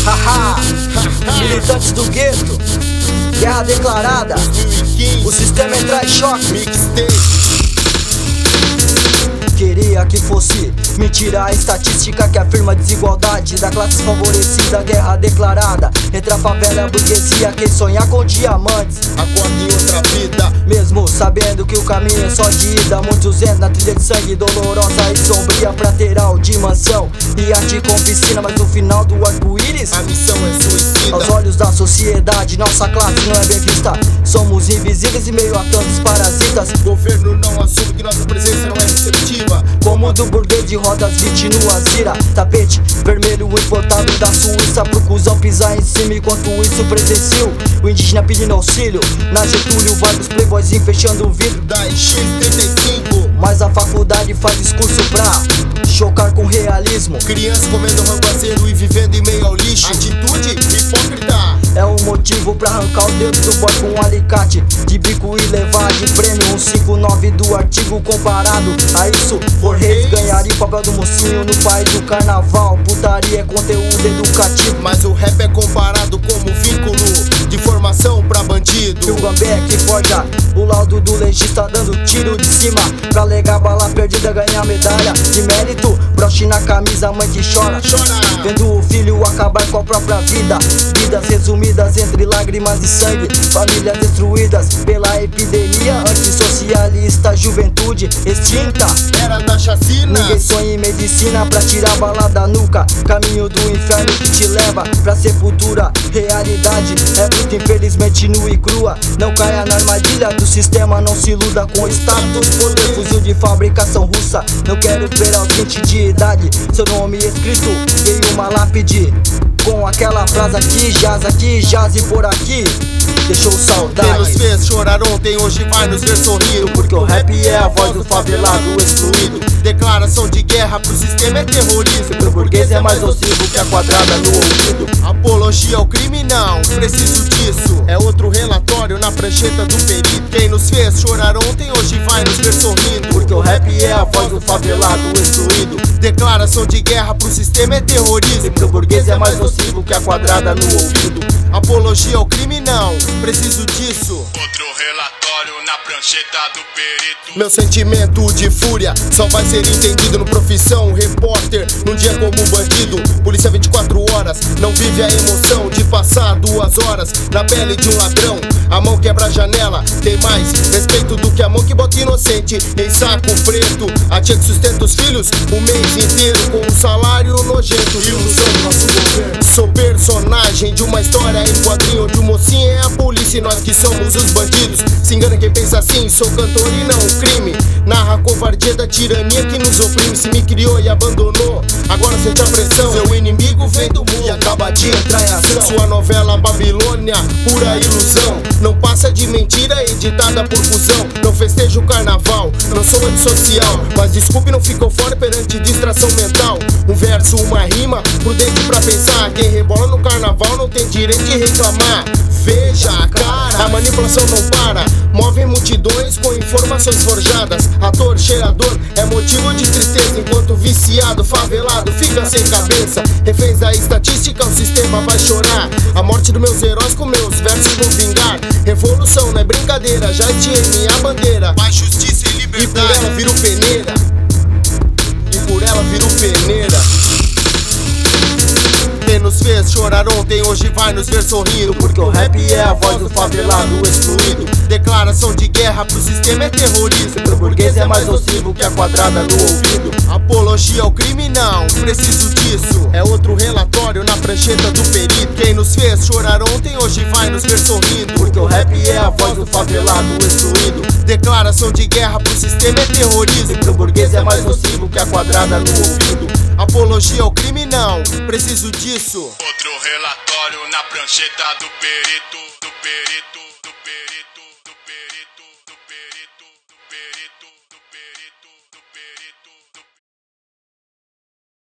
Haha, militantes do gueto, guerra declarada, 2015, o sistema entra em choque. mixtape. Queria que fosse mentira a estatística que afirma a desigualdade da classe favorecida, guerra declarada entre a favela e a burguesia. Quem sonhar com diamantes Acorda em outra vida, mesmo sabendo que o caminho é só de ida. Muitos entram na trilha de sangue dolorosa e sombria pra ter algo de mansão e arte com piscina, mas no final do arco-íris a missão é suicida. aos olhos da sociedade, nossa classe não é bem vista. Somos invisíveis e meio a tantos parasitas. Governo não assume que nossa presença não é receptiva. Como do burguês de rodas 20 no Azira. Tapete vermelho importado da Suíça pro cuzão pisar em cima. Enquanto isso presencio o indígena pedindo auxílio na Getúlio, vários playboyzinhos fechando o vidro Da X35, mas a faculdade faz discurso pra chocar com realismo. criança comendo rango azedo e vivendo em meio ao lixo. Atitude hipócrita. É um motivo pra arrancar o dedo do boy com um alicate de bico e levar de prêmio 159 do artigo comparado a isso. For reis ganharia o papel do mocinho no país do carnaval. Putaria é conteúdo educativo, Mas o rap é comparado como vínculo de formação pra e bandido. o Gambé que forja o laudo do legista dando tiro de cima pra alegar bala perdida, ganhar medalha de mérito. Broche na camisa, mãe que chora, Chora. vendo o filho acabar com a própria vida. Vidas resumidas entre lágrimas e sangue, famílias destruídas pela epidemia antissocialista, juventude extinta. Era da chacina. Ninguém sonha em medicina pra tirar bala da nuca. Caminho do inferno que te leva pra sepultura. Realidade é bruta, infelizmente nua e crua. Não caia na armadilha do sistema, não se iluda com status, poder, fuzil de fabricação russa. Não quero ver aos 20 de idade seu nome escrito em uma lápide com aquela frase aqui jaz e por aqui deixou Quem nos saudade. fez chorar ontem, hoje vai nos ver sorrindo. Porque o rap é a voz do favelado excluído. Declaração de guerra pro sistema é terrorismo. Pro burguês é mais nocivo que a quadrada no ouvido. Apologia ao crime não, preciso disso. É outro relatório na prancheta do perito. Quem nos fez chorar ontem, hoje vai nos ver sorrindo. Porque o rap é a voz do favelado excluído. Declaração de guerra pro sistema é terrorismo. Pro burguês é mais nocivo que a quadrada no ouvido. Apologia ao crime não, preciso disso. Outro relatório na prancheta do perito. Meu sentimento de fúria só vai ser entendido no profissão repórter. Num dia como bandido, polícia 24 horas. Não vive a emoção de passar 2 horas na pele de um ladrão. A mão quebra a janela, tem mais respeito do que a mão que bota inocente em saco preto. A tia que sustenta os filhos o mês inteiro com um salário nojento. Ilusão do nosso governo. Sou personagem de uma história em quadrinho, onde o mocinho é a polícia e nós que somos os bandidos. Se engana quem pensa assim, sou cantor e não o crime. Narra a covardia da tirania que nos oprime. Se me criou e abandonou, agora sente a pressão. Seu inimigo vem do mundo e acaba de entrar em ação. Sua novela Babilônia, pura ilusão. Não passa de mentira editada por fusão. Não festejo o carnaval, não sou antissocial. Mas desculpe, não ficou fora perante distração mental. Um verso, uma rima, prudente pra pensar. Quem rebola no carnaval não tem direito de reclamar. Veja a cara, a manipulação não para. Move multidões com informações forjadas. Ator, cheirador, é motivo de tristeza. Enquanto viciado, favelado, fica sem cabeça. Reféns da estatística, o sistema vai chorar. A morte dos meus heróis com meus versos vou vingar. Revolução não é brincadeira, já tirei minha bandeira. Paz, justiça e E por liberdade. ela viro peneira. E por ela viro peneira. Quem nos fez chorar ontem, hoje vai nos ver sorrindo. Porque o rap é a voz do favelado excluído. Declaração de guerra pro sistema é terrorismo. Pro burguês é mais nocivo que a quadrada no ouvido. Apologia ao crime não, preciso disso. É outro relatório na prancheta do perito. Quem nos fez chorar ontem, hoje vai nos ver sorrindo. Porque o rap é a voz do favelado excluído. Declaração de guerra pro sistema é terrorismo. Pro burguês é mais nocivo que a quadrada no ouvido. Apologia ao crime não, preciso disso. Outro relatório na prancheta do perito.